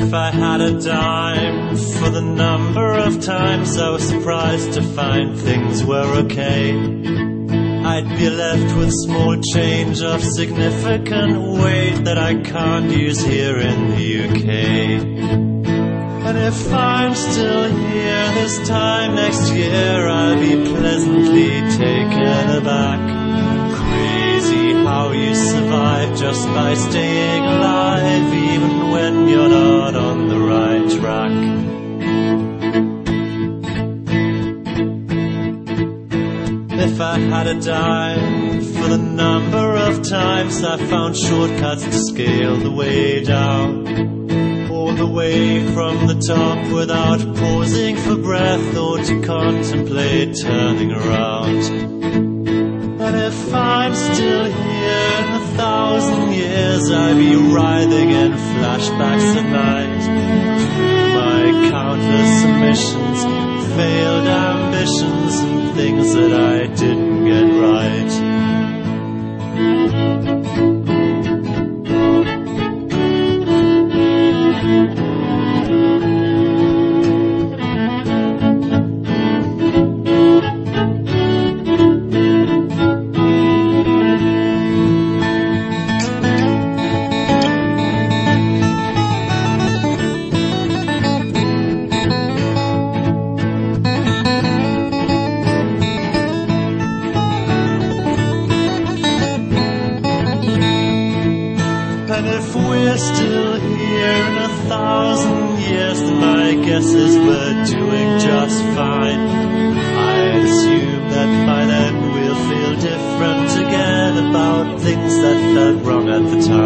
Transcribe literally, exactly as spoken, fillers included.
If I had a dime for the number of times I was surprised to find things were okay, I'd be left with small change of significant weight that I can't use here in the U K. And if I'm still here this time next year, I'll be pleasantly taken aback. Crazy how you survive just by staying alive, even when you're not on the right track. If I had a dime for the number of times I found shortcuts to scale the way down, all the way from the top without pausing for breath or to contemplate turning around. And if I'm still here in a thousand years, I'd be writhing in flashbacks at night through my countless omissions, failed ambitions, and things that I didn't get right. And if we're still here in a thousand years, then my guess is we're doing just fine. I'd assume that by then we'll feel different again about things that felt wrong at the time.